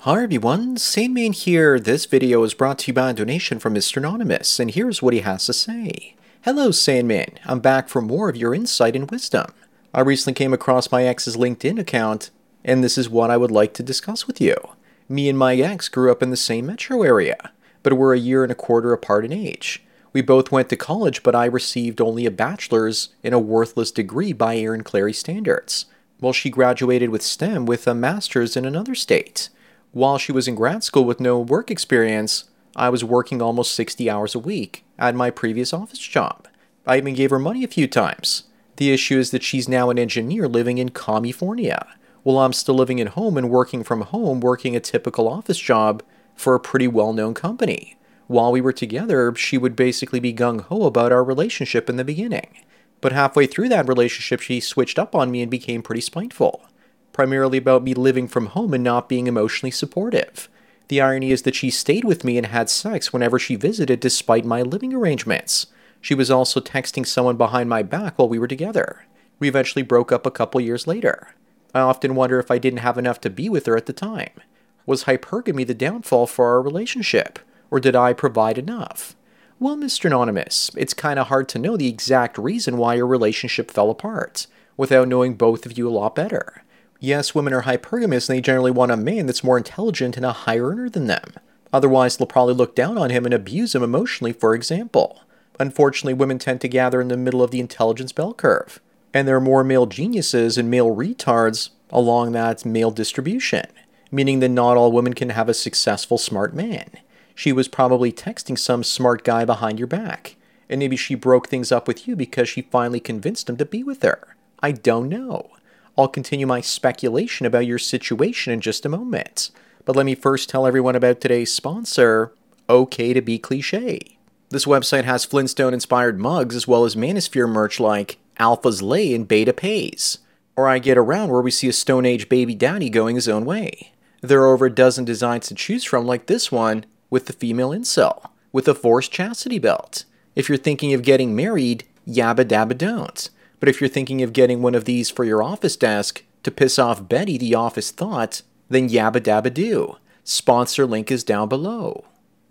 Hi everyone, Sandman here. This video is brought to you by a donation from Mr. Anonymous, and here's what he has to say. Hello Sandman, I'm back for more of your insight and wisdom. I recently came across my ex's LinkedIn account, and this is what I would like to discuss with you. Me and my ex grew up in the same metro area, but we're a year and a quarter apart in age. We both went to college, but I received only a bachelor's and a worthless degree by Aaron Clarey standards, while she graduated with STEM with a master's in another state. While she was in grad school with no work experience, I was working almost 60 hours a week at my previous office job. I even gave her money a few times. The issue is that she's now an engineer living in California, while I'm still living at home and working from home, working a typical office job for a pretty well-known company. While we were together, she would basically be gung-ho about our relationship in the beginning. But halfway through that relationship, she switched up on me and became pretty spiteful. Primarily about me living from home and not being emotionally supportive. The irony is that she stayed with me and had sex whenever she visited despite my living arrangements. She was also texting someone behind my back while we were together. We eventually broke up a couple years later. I often wonder if I didn't have enough to be with her at the time. Was hypergamy the downfall for our relationship? Or did I provide enough? Well, Mr. Anonymous, it's kinda hard to know the exact reason why your relationship fell apart, without knowing both of you a lot better. Yes, women are hypergamous and they generally want a man that's more intelligent and a higher earner than them. Otherwise, they'll probably look down on him and abuse him emotionally, for example. Unfortunately, women tend to gather in the middle of the intelligence bell curve. And there are more male geniuses and male retards along that male distribution, meaning that not all women can have a successful smart man. She was probably texting some smart guy behind your back. And maybe she broke things up with you because she finally convinced him to be with her. I don't know. I'll continue my speculation about your situation in just a moment. But let me first tell everyone about today's sponsor, OK to Be Cliche. This website has Flintstone-inspired mugs as well as Manosphere merch like Alpha's Lay and Beta Pays. Or I Get Around where we see a Stone Age baby daddy going his own way. There are over a dozen designs to choose from like this one with the female incel, with a forced chastity belt. If you're thinking of getting married, yabba dabba don't. But if you're thinking of getting one of these for your office desk to piss off Betty the office thought, then yabba dabba do. Sponsor link is down below.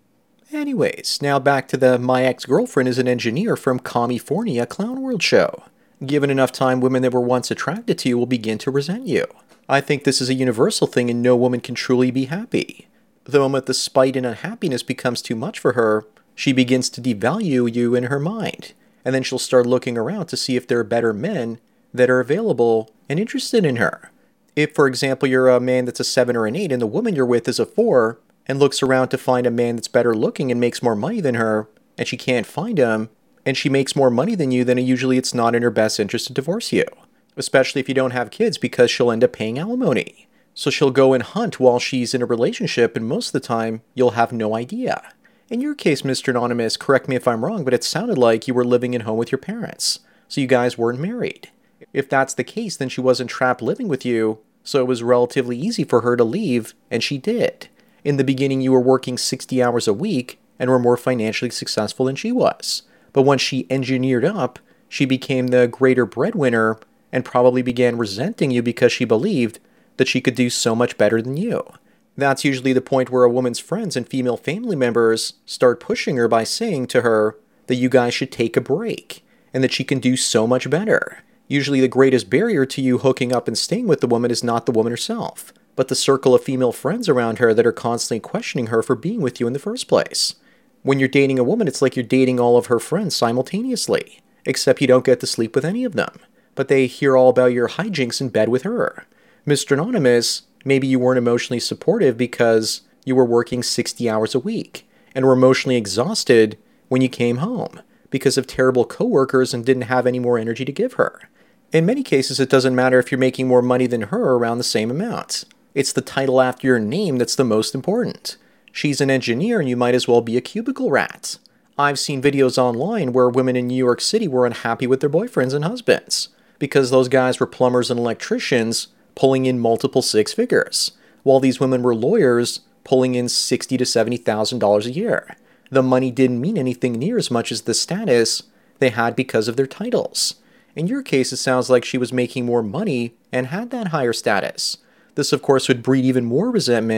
Anyways, now back to the My Ex-Girlfriend is an Engineer from California Clown World show. Given enough time, women that were once attracted to you will begin to resent you. I think this is a universal thing and no woman can truly be happy. The moment the spite and unhappiness becomes too much for her, she begins to devalue you in her mind. And then she'll start looking around to see if there are better men that are available and interested in her. If, for example, you're a man that's a 7 or an 8 and the woman you're with is a 4 and looks around to find a man that's better looking and makes more money than her, and she can't find him, and she makes more money than you, then usually it's not in her best interest to divorce you. Especially if you don't have kids because she'll end up paying alimony. So she'll go and hunt while she's in a relationship and most of the time you'll have no idea. In your case, Mr. Anonymous, correct me if I'm wrong, but it sounded like you were living at home with your parents, so you guys weren't married. If that's the case, then she wasn't trapped living with you, so it was relatively easy for her to leave, and she did. In the beginning, you were working 60 hours a week and were more financially successful than she was. But once she engineered up, she became the greater breadwinner and probably began resenting you because she believed that she could do so much better than you. That's usually the point where a woman's friends and female family members start pushing her by saying to her that you guys should take a break and that she can do so much better. Usually the greatest barrier to you hooking up and staying with the woman is not the woman herself, but the circle of female friends around her that are constantly questioning her for being with you in the first place. When you're dating a woman, it's like you're dating all of her friends simultaneously, except you don't get to sleep with any of them, but they hear all about your hijinks in bed with her. Mr. Anonymous, maybe you weren't emotionally supportive because you were working 60 hours a week and were emotionally exhausted when you came home because of terrible coworkers and didn't have any more energy to give her. In many cases, it doesn't matter if you're making more money than her around the same amount. It's the title after your name that's the most important. She's an engineer and you might as well be a cubicle rat. I've seen videos online where women in New York City were unhappy with their boyfriends and husbands because those guys were plumbers and electricians pulling in multiple six figures, while these women were lawyers pulling in $60,000 to $70,000 a year. The money didn't mean anything near as much as the status they had because of their titles. In your case, it sounds like she was making more money and had that higher status. This, of course, would breed even more resentment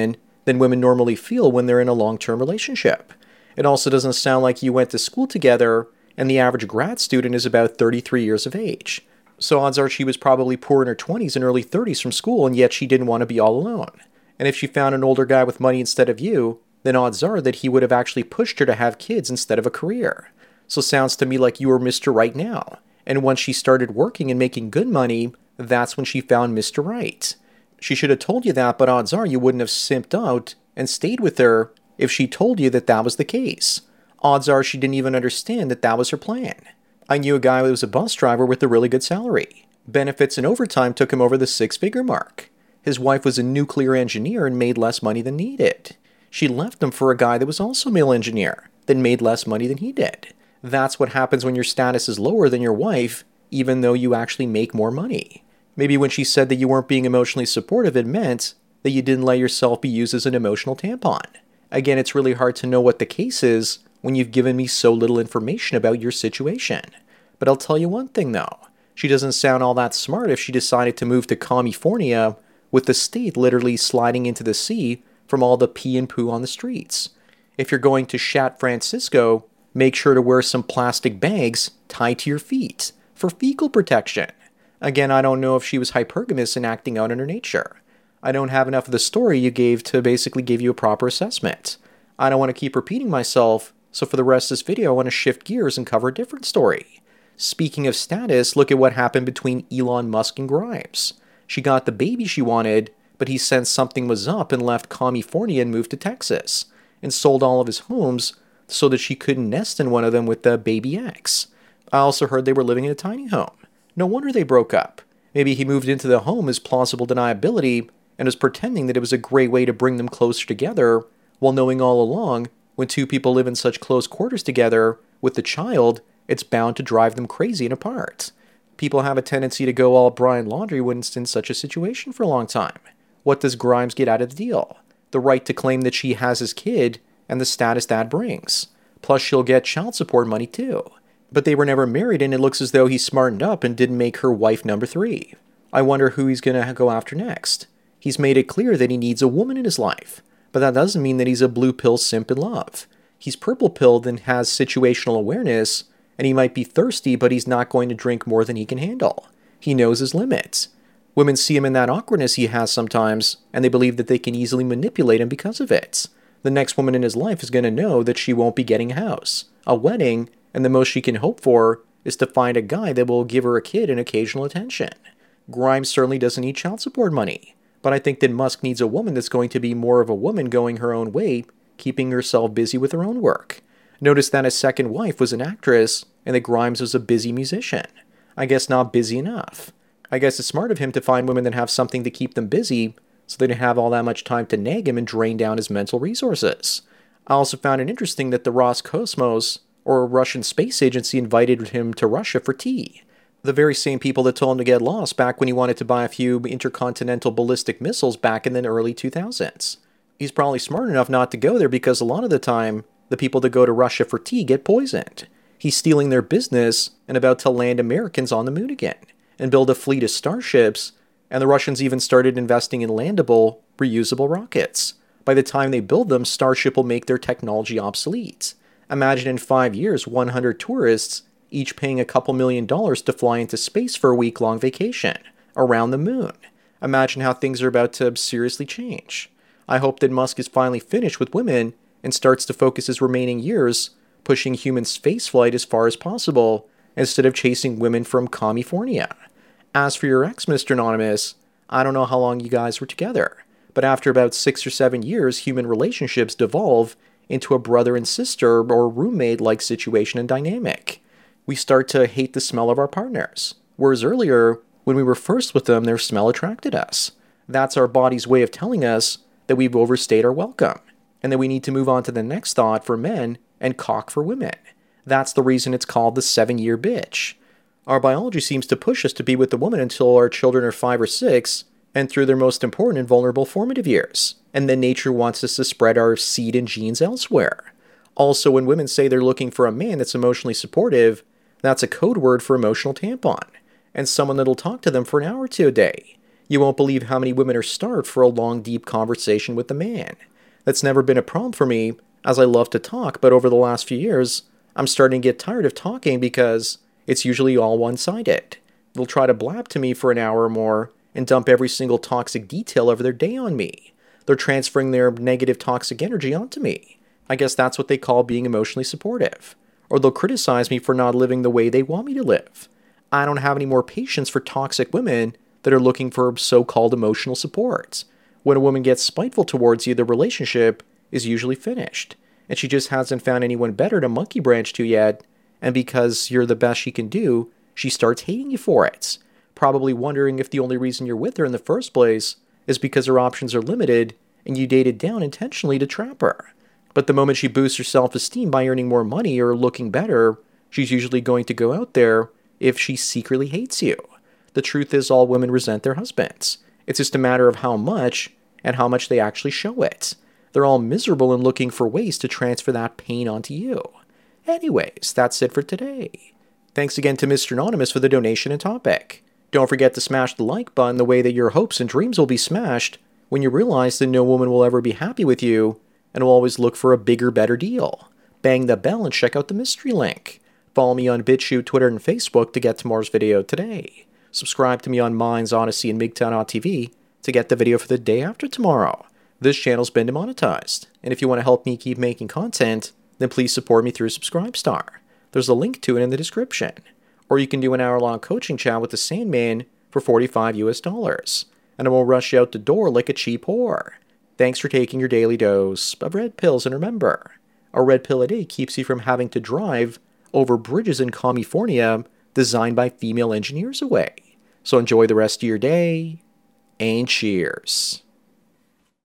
than women normally feel when they're in a long-term relationship. It also doesn't sound like you went to school together, and the average grad student is about 33 years of age. So odds are she was probably poor in her 20s and early 30s from school, and yet she didn't want to be all alone. And if she found an older guy with money instead of you, then odds are that he would have actually pushed her to have kids instead of a career. So sounds to me like you were Mr. Right now. And once she started working and making good money, that's when she found Mr. Right. She should have told you that, but odds are you wouldn't have simped out and stayed with her if she told you that that was the case. Odds are she didn't even understand that that was her plan. I knew a guy who was a bus driver with a really good salary. Benefits and overtime took him over the six-figure mark. His wife was a nuclear engineer and made less money than he did. She left him for a guy that was also a male engineer, that made less money than he did. That's what happens when your status is lower than your wife, even though you actually make more money. Maybe when she said that you weren't being emotionally supportive, it meant that you didn't let yourself be used as an emotional tampon. Again, it's really hard to know what the case is when you've given me so little information about your situation. But I'll tell you one thing though. She doesn't sound all that smart if she decided to move to California with the state literally sliding into the sea from all the pee and poo on the streets. If you're going to San Francisco, make sure to wear some plastic bags tied to your feet for fecal protection. Again, I don't know if she was hypergamous and acting out in her nature. I don't have enough of the story you gave to basically give you a proper assessment. I don't want to keep repeating myself, so for the rest of this video, I want to shift gears and cover a different story. Speaking of status, look at what happened between Elon Musk and Grimes. She got the baby she wanted, but he sensed something was up and left California and moved to Texas, and sold all of his homes so that she couldn't nest in one of them with the baby X. I also heard they were living in a tiny home. No wonder they broke up. Maybe he moved into the home as plausible deniability and was pretending that it was a great way to bring them closer together, while knowing all along, when two people live in such close quarters together with the child, it's bound to drive them crazy and apart. People have a tendency to go all Brian Laundrie when it's in such a situation for a long time. What does Grimes get out of the deal? The right to claim that she has his kid and the status that brings. Plus she'll get child support money too. But they were never married, and it looks as though he smartened up and didn't make her wife number 3. I wonder who he's going to go after next. He's made it clear that he needs a woman in his life, but that doesn't mean that he's a blue pill simp in love. He's purple pilled and has situational awareness, and he might be thirsty, but he's not going to drink more than he can handle. He knows his limits. Women see him in that awkwardness he has sometimes, and they believe that they can easily manipulate him because of it. The next woman in his life is going to know that she won't be getting a house, a wedding, and the most she can hope for is to find a guy that will give her a kid and occasional attention. Grimes certainly doesn't need child support money, but I think that Musk needs a woman that's going to be more of a woman going her own way, keeping herself busy with her own work. Notice that his second wife was an actress, and that Grimes was a busy musician. I guess not busy enough. I guess it's smart of him to find women that have something to keep them busy, so they don't have all that much time to nag him and drain down his mental resources. I also found it interesting that the Roscosmos, or a Russian space agency, invited him to Russia for tea. The very same people that told him to get lost back when he wanted to buy a few intercontinental ballistic missiles back in the early 2000s. He's probably smart enough not to go there because a lot of the time, the people that go to Russia for tea get poisoned. He's stealing their business and about to land Americans on the moon again, and build a fleet of starships, and the Russians even started investing in landable, reusable rockets. By the time they build them, Starship will make their technology obsolete. Imagine in 5 years, 100 tourists, each paying a couple $1,000,000 to fly into space for a week-long vacation, around the moon. Imagine how things are about to seriously change. I hope that Musk is finally finished with women and starts to focus his remaining years pushing human spaceflight as far as possible, instead of chasing women from California. As for your ex, Mr. Anonymous, I don't know how long you guys were together, but after about 6 or 7 years, human relationships devolve into a brother and sister or roommate-like situation and dynamic. We start to hate the smell of our partners, whereas earlier, when we were first with them, their smell attracted us. That's our body's way of telling us that we've overstayed our welcome, and that we need to move on to the next thought for men and cock for women. That's the reason it's called the 7-year bitch. Our biology seems to push us to be with the woman until our children are 5 or 6, and through their most important and vulnerable formative years. And then nature wants us to spread our seed and genes elsewhere. Also, when women say they're looking for a man that's emotionally supportive, that's a code word for emotional tampon, and someone that'll talk to them for an hour or two a day. You won't believe how many women are starved for a long, deep conversation with a man. That's never been a problem for me, as I love to talk, but over the last few years, I'm starting to get tired of talking because it's usually all one-sided. They'll try to blab to me for an hour or more and dump every single toxic detail of their day on me. They're transferring their negative toxic energy onto me. I guess that's what they call being emotionally supportive. Or they'll criticize me for not living the way they want me to live. I don't have any more patience for toxic women that are looking for so-called emotional support. When a woman gets spiteful towards you, the relationship is usually finished, and she just hasn't found anyone better to monkey branch to yet, and because you're the best she can do, she starts hating you for it, probably wondering if the only reason you're with her in the first place is because her options are limited and you dated down intentionally to trap her. But the moment she boosts her self-esteem by earning more money or looking better, she's usually going to go out there if she secretly hates you. The truth is all women resent their husbands. It's just a matter of how much and how much they actually show it. They're all miserable and looking for ways to transfer that pain onto you. Anyways, that's it for today. Thanks again to Mr. Anonymous for the donation and topic. Don't forget to smash the like button the way that your hopes and dreams will be smashed when you realize that no woman will ever be happy with you and will always look for a bigger, better deal. Bang the bell and check out the mystery link. Follow me on BitChute, Twitter, and Facebook to get tomorrow's video today. Subscribe to me on Minds, Odyssey, and MGTOW.TV to get the video for the day after tomorrow. This channel's been demonetized, and if you want to help me keep making content, then please support me through Subscribestar. There's a link to it in the description. Or you can do an hour-long coaching chat with the Sandman for $45 US, and I won't rush you out the door like a cheap whore. Thanks for taking your daily dose of red pills, and remember, a red pill a day keeps you from having to drive over bridges in California designed by female engineers away. So enjoy the rest of your day, and cheers.